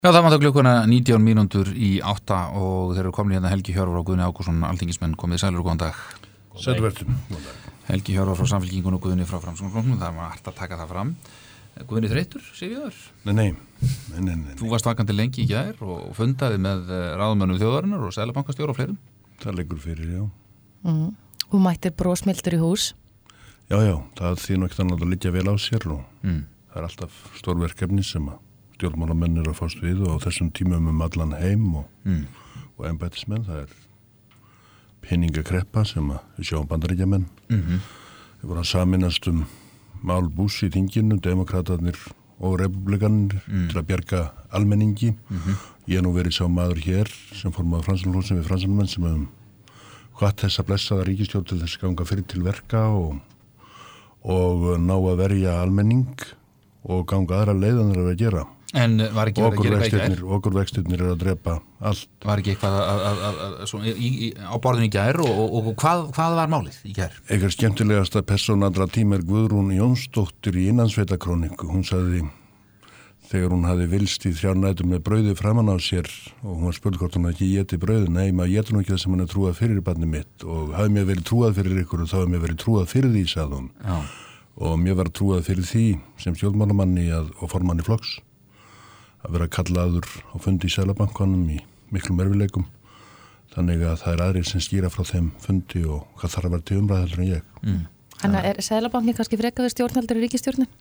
Já, það vantar klukkuna 19 mínútur í 8 og þeir eru komin hérna Helgi Hjörvar og Guðni Ágústsson, alþingismenn, komið sælur og góðan dag. Sælvertum. Helgi Hjörvar frá Samfylkingunni og Guðni frá Framsóknarflokknum, það var hægt að taka það fram. Guðni þreyttur, Sigríður? Nei. Þú varst vakandi lengi í gær og fundaði með ráðamönnum þjóðarinnar og seðlabankastjóra og fleirum. Það liggur fyrir, já. Þú mættir brosmildur í hús. Já, það þýr ekki þannig að liggja vel á sér og það er alltaf stórverkefni sem að stjórnmálamenn eru að fást við og á þessum tímum allan heim og embættismenn, það er peningakreppa sem að við sjáum Bandaríkjamenn. Við vorum að saminast mál Bush í þinginu, demokratarnir og republikanir til að bjarga almenningi. Ég er nú verið sá maður hér sem formaður Framsóknarflokksins við Framsóknarmenn sem hvað þess að blessaða ríkisstjórn til þess ganga fyrir til verka og ná að verja almenning og ganga aðra leið en þeir eru að gera. En var ekki verið að gera eitthvað í gær? Okurvextirnir eru að drepa allt. Var ekki eitthvað á borðinu í gær og hvað var málið í gær? Eitthvað skemmtilegasta persóna allra tíma er Guðrún Jónsdóttir í Innansveitakróníku. Hún sagði, þegar hún hafði vilst í 3 nætur með brauði framan á sér og hún var spurð hvort hún ekki éti brauði. Nei, maður éti nú ekki það sem hann er trúað fyrir barni mitt og hafi mér verið trúað fyrir ykkur og þá hafi mér verið trúað fyrir því, sagði hún. Já. Og mér var trúað fyrir því sem stjórnmálamanni og formanni flokks að vera kallaður á fundi í Seðlabankanum í miklum erfiðleikum. Þannig að það er aðrir sem skýra frá þeim fundi og hvað þarf að vera til umræðheldur en ég. Þannig að Seðlabankin kannski frekar við stjórnhaldur í ríkisstjórnin?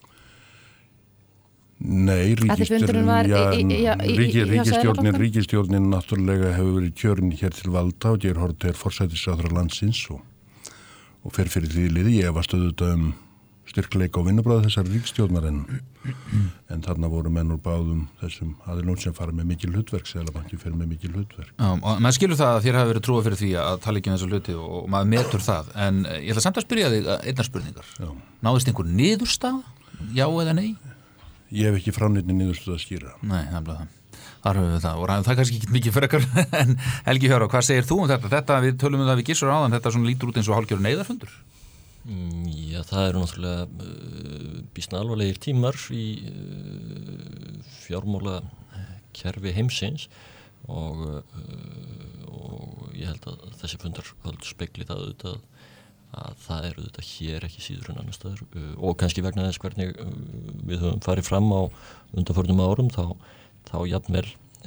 Nei, ríkisstjórnin náttúrulega hefur verið kjörin hér til valda og Geir Haarde forsætisráðherra landsins og fer fyrir því liði. Ég var stöðuð styrkleika og vinnubræði þessar ríkisstjórnar en þarna voru menn úr báðum þessum aðilum sem fara með mikil hlutverk, Seðlabanki fer með mikil hlutverk. Já, og maður skilur það að þér hafi verið trúað fyrir því að tala ekki um þessu hluti og maður metur það, en ég ætla samt að spyrja þig einnar spurningar. Já. Náðist einhver niðurstaða, já eða nei? Ég hef ekki fránýtni niðurstöð að skýra. Nei, það er bara það. Þar höfum við það og það er kannski ekki mikið frekar en Helgi Hjörvar, hvað segir þú um þetta? Þetta við tölum það við Gissur áðan, þetta svona lítur út eins og hálfgerður neyðarfundur. Já, það eru náttúrulega býsna alvarlegir tímar í fjármála kerfi heimsins og ég held að þessi fundarhöld spegli það auðvitað að það eru auðvitað hér ekki síður en annar staðar og kannski vegna þess hvernig við höfum farið fram á undanförnum árum þá jafnvel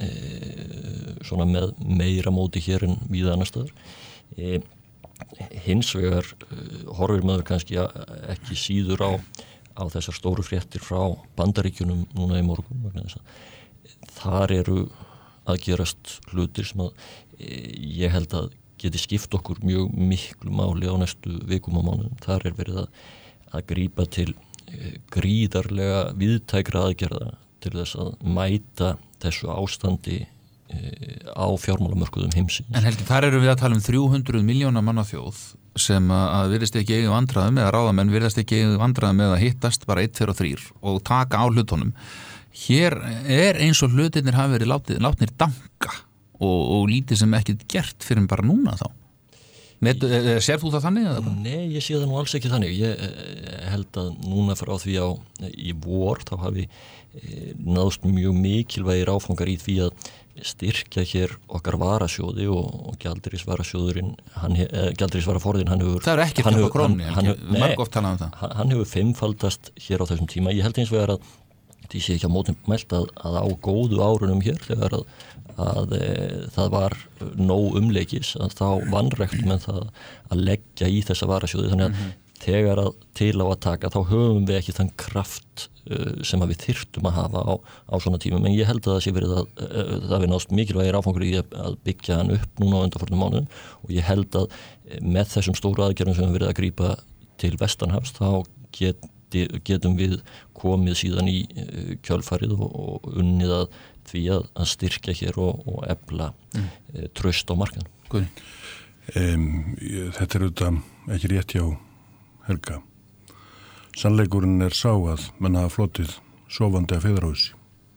svona með meira móti hér en víða annar staðar. Hins vegar horfir maður kannski ekki síður á þessar stóru fréttir frá Bandaríkjunum núna í morgun vegna þess að þar eru að gerast hlutir sem að ég held að geti skipt okkur mjög miklu máli á næstu vikum og mánuðum. Þar er verið að grípa til gríðarlega víðtækra aðgerða til þess að mæta þessu ástandi á fjármálamörkuðum heimsins. En Helgi, þar eru við að tala 300 milljóna manna þjóð sem að virðist ekki eiga vandræðum eða ráðamenn virðast ekki eiga vandræðum með að hittast bara 1, 2 og 3 og taka á hlutunum. Hér er eins og hlutirnir hafi verið látnir danka og lítið sem ekki gert fyrir bara núna þá. Sér þú það þannig? Eða? Nei, ég sé það nú alls ekki þannig. Ég held að núna frá því í vor þá hafi náðst mjög mikilvægir áfangar í því að styrkja hér okkar varasjóði og gjaldeyrisvarasjóðurinn gjaldeyrisvaraforðinn hann hefur það er ekki tapa krónu, marg oft talað um það. Hann hefur 5-faldast hér á þessum tíma. Ég held eins vegar að því sé ekki á mótum mælt að á góðu árunum hér þegar að það var nóg umleikis að þá vanræktum en það að leggja í þessa varasjóði þannig að þegar að til á að taka þá höfum við ekki þann kraft sem að við þyrftum að hafa á svona tímum en ég held að það sé verið að það við náðst mikilvægir áfangur í að byggja hann upp núna á undanfarnum mánuðum og ég held að með þessum stóru aðgerðum sem við verið að grípa til vestanhafs þá getum við komið síðan í kjölfarið og unnið að því að styrkja hér og efla traust á markaðnum. Þetta er auðvitað ekki rétt hjá Helga. Sannleikurinn er sá að menn hafa flotið sofandi að feðrahúsi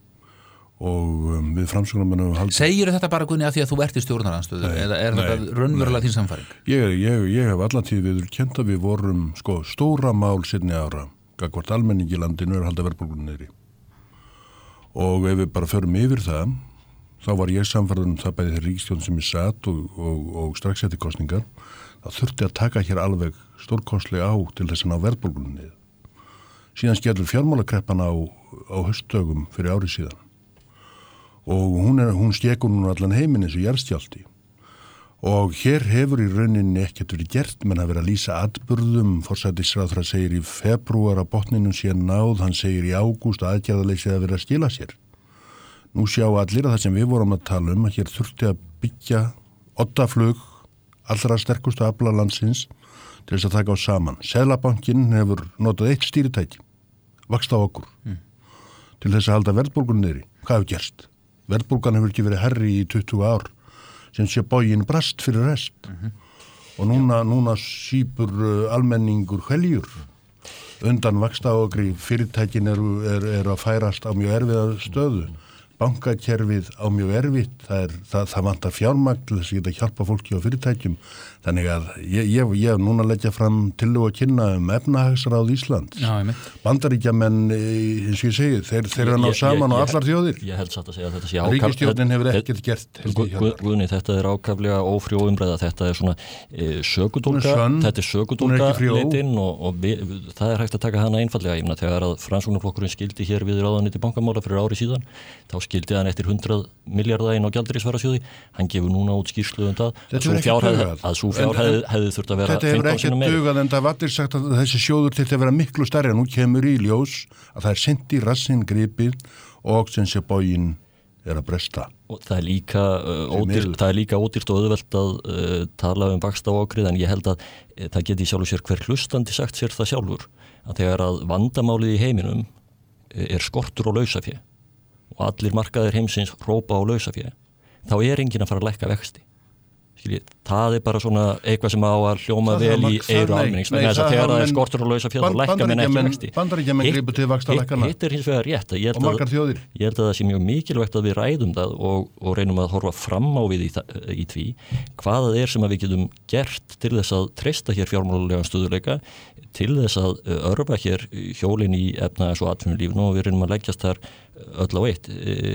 og við Framsóknarmenn höfum haldið. Segirðu þetta bara Guðni að því að þú ert í stjórnarandstöðu eða er þetta raunverulega þín samfæring? Ég hef allan tíð viðurkennt að við vorum stóra mál seinni ára gagnvart almenningi í landinu er að halda verðbólgunni niðri og ef við bara förum yfir það, þá var ég samfærður það bæði þeirri ríkisstjórn sem ég satt og strax eftir kosningar, það þurfti að taka hér alveg stórkostlega á til þess að ná verðbólgunni niður. Síðan skellur fjármálakreppan á haustdögum fyrir ári síðan og hún skekur núna allan heiminn eins og jarðskjálfti. Og hér hefur í rauninni ekkert verið gert, menn að vera að lýsa atburðum, forsætisráðherra segir í febrúar að botninum sé náð, hann segir í ágúst að aðgerðarleysið að vera að skila sér. Nú sjá allir að það sem við vorum að tala að hér þurfti að byggja oddaflug allra sterkustu afla landsins til þess að taka á saman. Seðlabankinn hefur notað eitt stýritæki, vaxta okkur, til þess að halda verðbólgun niðri. Hvað hefur gerst? Verðbólgan hefur ekki verið herri í 20 ár. Sem sé bógin brast fyrir rest og núna sípur almenningur hveljur undan vaxtaokri, fyrirtækin eru að færast á mjög erfiða stöðu, bankakerfið á mjög erfitt, það vantar fjármagn til þess að geta hjálpa fólki á fyrirtækjum, þannig að ég núna leggja fram tillögu að kynna efnahagsráð Íslands. Bandaríkjamenn, eins og ég segi, þeir eru að ná saman á allar þjóðir. Ég held satt að segja að þetta sé ákaflega. Ríkisstjórnin hefur ekkert gert. Guðni, þetta er ákaflega ófrjó umræða, þetta er svona sökudólka leitin og það er hægt að taka hana einfallega. Ég meina þegar að Framsóknarflokkurinn skildi hér við ráðuneyti bankamála fyrir ári síðan, þá skildi hann eftir 100 milljarða inn á gjaldeyrisvarasjóði, hann gefur núna út skýrslu það að sú fjárhæð hefði þurft að vera 15 sinum meira. Þetta hefur ekki dugað en það vatnir sagt að þessi sjóður til að vera miklu stærri en nú kemur í ljós að það er sent í rassinn gripið og sem sé bógin er að bresta. Og það er líka ódýrt og auðvelt að tala vaxtaokrið en ég held að það geti sjálfur sér hver hlustandi sagt sér það sjálfur að þegar að vandamálið í heiminum er skortur og lausafé og allir markaðir heimsins hrópa á lausafé, þá er enginn að fara að lækka vexti. Það er bara svona eitthvað sem á að hljóma vel í eyru almennings, en þess að þegar það er skortur og lausafé þá lækka menn ekki vexti. Bandaríkjamenn gripu til vaxtalækkana hitt er hins vegar rétt. Og margar þjóðir. Ég held að það sé mjög mikilvægt að við ræðum það og reynum að horfa fram á við í því hvað það er sem að við getum gert til þess að treysta hér fjármálulegan stöðuleika, til þess að örva hér hjólin í efnahags- og atvinnulífinu og við reynum að leggjast þar öll á eitt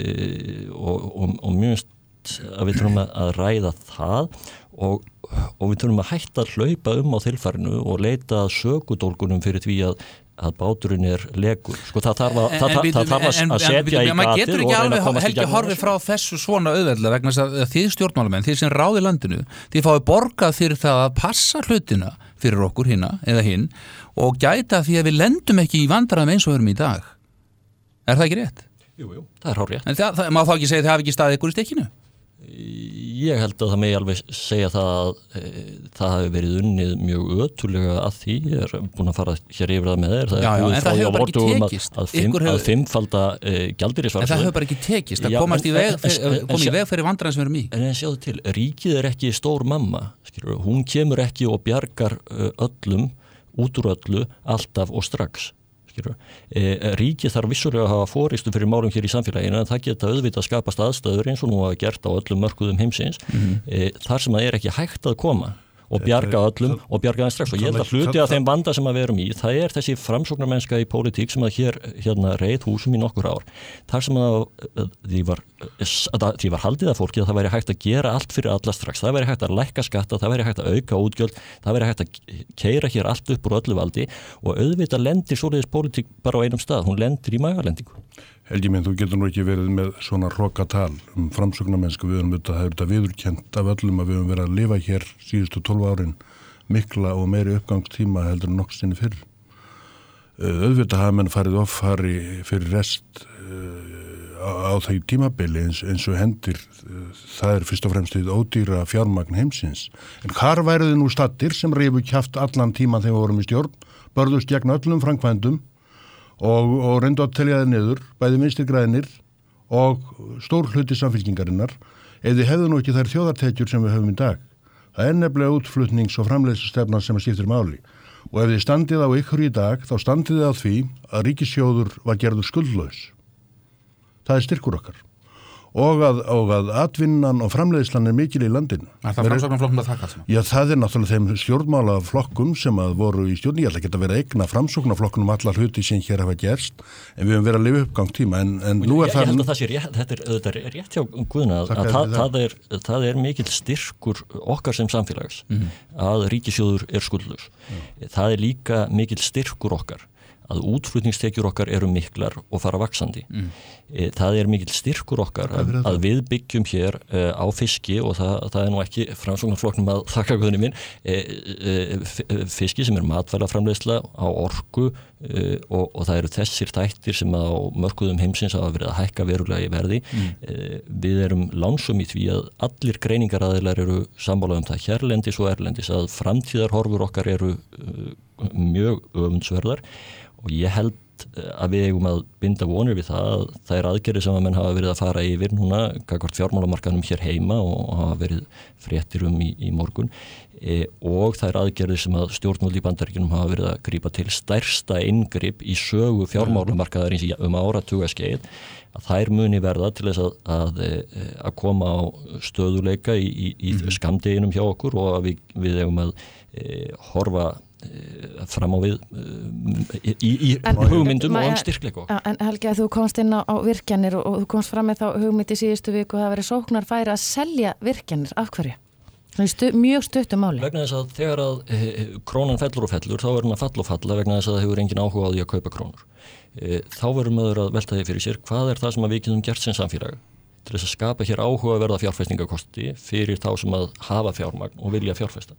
og mjög að við þurfum að ræða það og við þurfum að hætta að hlaupa á þilfarinu og leita að sökudólgunum fyrir því að báturinn er legur. Sko það þarf að setja í gatið og reyna að komast í gegnum. Maður getur ekki alveg Helgi horfið frá þessu svona auðveldlega vegna að þið stjórnmálamenn, þið sem ráði landinu, þið fáið borgað fyrir það að passa hlutina fyrir okkur hina eða hinn og gæta því að við lendum ekki í vandræðum eins og erum í dag. Er það ekki rétt? Jú, það er hárrétt. En það má þá ekki segja að það hafi ekki staðið ykkur í stikkinu? Ég held að það megi alveg segja það að það hafi verið unnið mjög ötulega að því. Ég er búin að fara hér yfir það með þér. Já, en það hefur bara ekki tekist. Að fimmfalda gjaldeyrisvarasjóð. En það hefur bara ekki tekist. Það komast í veg fyrir vandræðin sem við erum í. En sjáðu til, ríkið er ekki stór mamma. Skilur, hún kemur ekki og bjargar öllum, út úr öllu, alltaf og strax. Ríkið þarf vissulega að hafa fórystu fyrir málum hér í samfélaginu en það geta auðvitað skapast aðstæður eins og nú hafa gert á öllum mörkuðum heimsins þar sem það er ekki hægt að koma og bjarga öllum og bjarga það strax og ég held að hluti af þeim vanda sem að við erum í það er þessi framsóknarmennska í pólitík sem að hérna reið húsum í nokkur ár þar sem að því var haldið að fólki að það væri hægt að gera allt fyrir alla strax, það væri hægt að lækka skatta, það væri hægt að auka útgjöld, það væri hægt að keyra hér allt upp úr öllu valdi og auðvitað lendir svoleiðis pólitík bara á einum stað, hún lendir í magalendingu. Helgi minn, þú getur nú ekki verið með svona hrokatal framsóknarmennsku, við höfum þetta viðurkennt af öllum að við höfum verið að lifa hér síðustu 12 árin mikla og meiri uppgangstíma heldur en nokkuð sinni fyrr. Auðvitað hafa menn farið offari fyrir rest á því tímabili eins og hendir, það er fyrst og fremst því ódýra fjármagn heimsins. En hvar væruði nú stattir sem rifu kjaft allan tíman þegar við vorum í stjórn, börðust gegn öllum framkvæmdum og reyndu að telja það niður, bæði vinstri grænir og stór hluti samfylkingarinnar, eða hefðu nú ekki þær þjóðartekjur sem við höfum í dag. Það er nefnilega útflutnings- og framleiðslustefnan sem skiptir máli. Og ef þið standið á ykkur í dag, þá standið þið á því að ríkissjóður var gerður skuldlaus. Það er styrkur okkar. og að atvinnan og framleiðslan mikil í landinu. Er það Framsóknarflokknum að þakka allt? Já, það náttúrulega þeim stjórnmálaflokkum sem að voru í stjórn, ég ætla ekki að vera eigna Framsóknarflokkunum allar hluti sem hér hafa gerst, en við höfum verið að lifa uppgangtíma, en nú er það... Ég held að það sé rétt, þetta er rétt hjá Guðna, að það er mikill styrkur okkar sem samfélags, að ríkissjóður er skuldlaus. Það er líka mikill styrkur okkar að útflutningstekjur okkar eru miklar og fara vaxandi. Það er mikill styrkur okkar að við byggjum hér á fiski, og það er nú ekki Framsóknarflokknum að þakka Guðni minn, fiski sem er matvælaframleiðsla á orku, og það eru þessir þættir sem á mörkuðum heimsins hafa verið að hækka verulega í verði. Við erum lánsum í því að allir greiningaraðilar eru sammála það hérlendis og erlendis, að framtíðarhorfur okkar eru mjög öfundsverðar, og ég held að við eigum að binda vonir við það að það er aðgerðir sem að menn hafa verið að fara yfir núna gagnvart fjármálamarkaðnum hér heima og hafa verið fréttir í morgun, og það er aðgerðir sem að stjórnvöld í Bandaríkjunum hafa verið að grípa til stærsta inngrip í sögu fjármálamarkaðarins áratuga skeið, að þær muni verða til þess að koma á stöðuleika í skammdeginum hjá okkur, og að við eigum að horfa fram á við í hugmyndum og styrkleika. En Helgi, að þú komst inn á virkjanir og þú komst fram með þá hugmynd í síðustu viku að það verið sóknarfæri að selja virkjanir. Af hverju? Mjög stuttu máli. Vegna þess að þegar að krónan fellur og fellur, þá verður hann að falla og falla vegna þess að það hefur engin áhuga á því að kaupa krónur. Þá verður maður að velta því fyrir sér, hvað er það sem við getum gert sem samfélag til þess að skapa hér áhugaverða fjárfestingakosti fyrir þá sem að hafa fjármagn og vilja fjárfesta.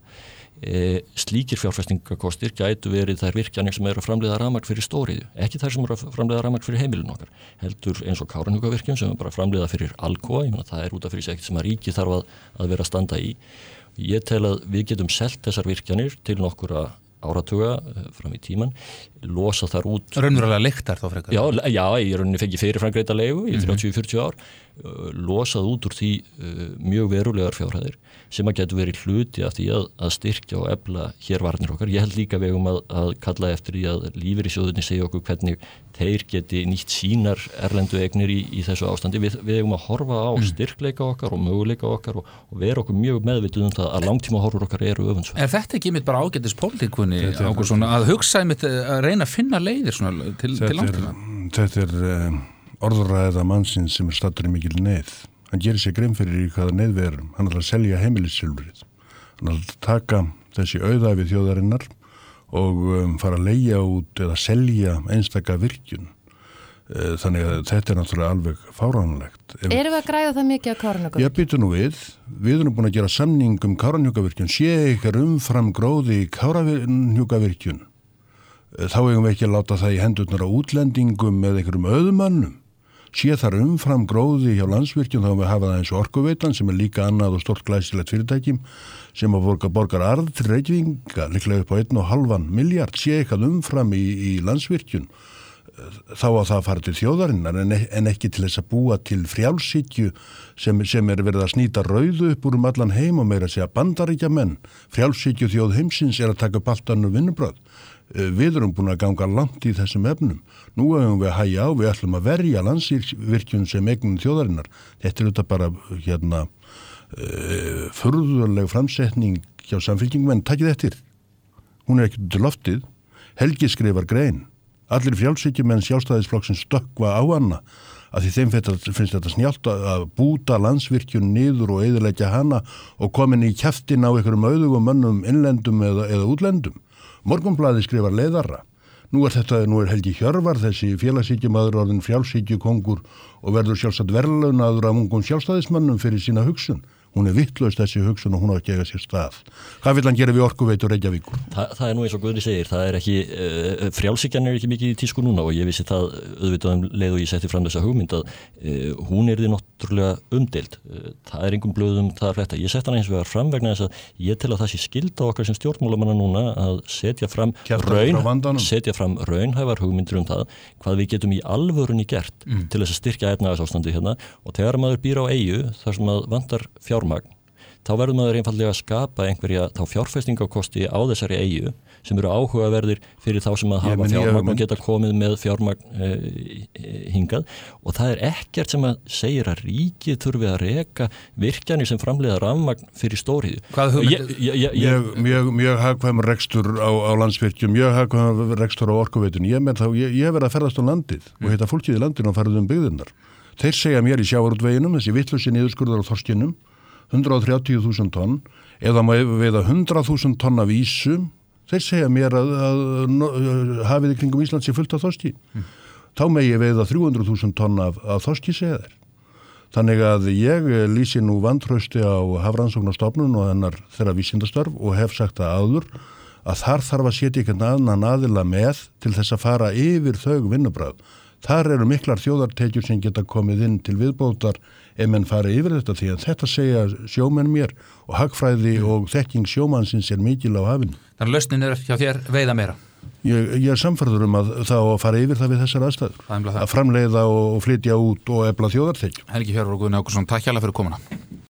Slíkir fjárfestingakostir gætu verið þær virkjanir sem eru að framleiða rafmagn fyrir stóriðju, ekki þær sem eru að framleiða rafmagn fyrir heimilin okkar, heldur eins og Kárahnjúkavirkjun sem er bara að framleiða fyrir Alcoa. Ég meina, það er út af fyrir sig ekkert sem að ríki þarf að vera að standa í. Ég tel að við getum selt þessar virkjanir til nokkura áratuga fram í tíman, losa þar út raunverulega lyktar þá frekar. Já, ég rauninni fengi fyrirframgreidda leigu í 30-40 ár, losað út úr því mjög verulegar fjárhæðir sem að getur verið hluti af því að styrkja og efla hér varnir okkar. Ég held líka vegum að kalla eftir því að lífeyrissjóðirnir segja okkur hvernig þeir geti nýtt sínar erlendu eignir í þessu ástandi. Við eigum að horfa á styrkleika okkar og möguleika okkar og vera okkur mjög meðvituð um það að langtíma horfur okkar eru öfundsverðar. Er þetta ekki mitt bara ágætis pólitíkunni að hugsa mitt að reyna að finna leiðir svona til langtíma? Þetta er orðræða mannsins sem er staddur í mikil neyð. Hann gerir sér grein fyrir í hvaða neyð við erum. Hann ætlar að selja heimilissilfrið. Hann ætlar að taka þessi auðæfi þjóðarinnar og fara að leigja út eða selja einstaka virkjun. Þannig að þetta er náttúrulega alveg fáránlegt. Erum við að græða það mikið á Kárahnjúkavirkjun? Ég býtu nú við erum búin að gera samning Kárahnjúkavirkjun. Sé ykkar umfram gróði í Kárahnjúkavirkjun. Þá eigum við ekki að láta það í hendurnar á útlendingum með einhverjum öðumannum. Sé þar umfram gróði hjá Landsvirkjun, þá við hafa það eins og Orkuveitan sem er líka annað og stort glæsilegt fyrirtækjum sem að borgar arð til Reykjavíkinga líklega upp á 1,5 miljard. Sé eitthvað umfram í Landsvirkjun, þá að það fara til þjóðarinnar en ekki til þess að búa til frjálshyggju sem er verið að snýta rauðu upp úr allan heim og meira að segja Bandaríkjamenn. Frjálshyggju þjóð heimsins er að taka upp allt annað vinnubrögð. Við erum búin að ganga langt í þessum efnum. Nú hefum við að hægja á, við ætlum að verja Landsvirkjun sem eignin þjóðarinnar. Þetta er þetta bara furðuleg framsetning hjá Samfylkingum, en takið eftir. Hún er ekki til loftið. Helgi skrifar grein. Allir frjálshyggjumenn Sjálfstæðisflokksins stökkva á hana að því þeim finnst þetta snjált að búta Landsvirkjun niður og eyðileggja hana og komin í kjaftin á einhverjum auðugum mönnum innlendum eða útlendum. Morgunblaðið skrifar leiðara. Nú er Helgi Hjörvar, þessi félagshyggjumaður orðinn frjálshyggjukongur og verður sjálfsagt verðlaunaður af ungum sjálfstæðismönnum fyrir sína hugsun. Hún er vitlaus þessi hugsun og hún á ekki eiga sér stað. Hvað vil hann gera við Orkuveitu Reykjavíkur? Það er nú eins og Guðni segir, það er ekki, frjálshyggjan er ekki mikið í tísku núna og ég vissi það auðvitað leið og ég setti fram þessa hugmynd að hún yrði náttúrulega umdeild. Það er engum blöðum það að fletta. Ég sett hann eins og vegar fram vegna þess að ég tel að það sé skylda okkar sem stjórnmálamanna núna að setja fram raunhæfar hugmyndir það hvað við getum í alvörunni gert til þess að styrkja efnahagsástandið hérna og þegar maður býr á eyju þar sem maður vantar fjármagn, þá verður maður einfaldlega að skapa einhverja þá fjárfestingakosti á þessari eyju sem eru áhugaverðir fyrir þá sem að hafa fjármagn og geta komið með fjármagn hingað og það ekkert sem að segir að ríkið þurfi að reka virkjanir sem framleiða rafmagn fyrir stóriðju. Hvað hugmynd? Mjög hagkvæmur rekstur á Landsvirkjum, mjög hagkvæmur rekstur á Orkuveitun. Ég hef verið að ferðast á landið og hitta fólkið í landinu og farið byggðirnar. Þeir segja mér í sjávarútveginum, þessi vitlausi niðurskurðar á þorskinum, 130.000 tonn, eða má veiða 100.000 tonn af ísum, þeir segja mér að hafið í kringum Ísland sé fullt af þorski. Þá megi veiða 300.000 tonn af þorski, segja þeir. Þannig að ég lýsi nú vantrausti á Hafrannsóknastofnun og hennar þeirra vísindastörf og hef sagt það áður að þar þarf að setja einhvern annan aðila með til þess að fara yfir þau vinnubragð. Þar eru miklar þjóðartekjur sem geta komið inn til viðbótar ef menn fara yfir þetta því að þetta segja sjómenn mér og hagfræði og þekking sjómannsins er mikil á hafinu. Þannig að lausnin er hjá þér veiða meira? Ég er samferður að það að fara yfir það við þessar aðstæður. Að framleiða og flytja út og efla þjóðartekjur. Helgi Hjörvar og Guðni Ágústsson, takk hérlega fyrir komuna.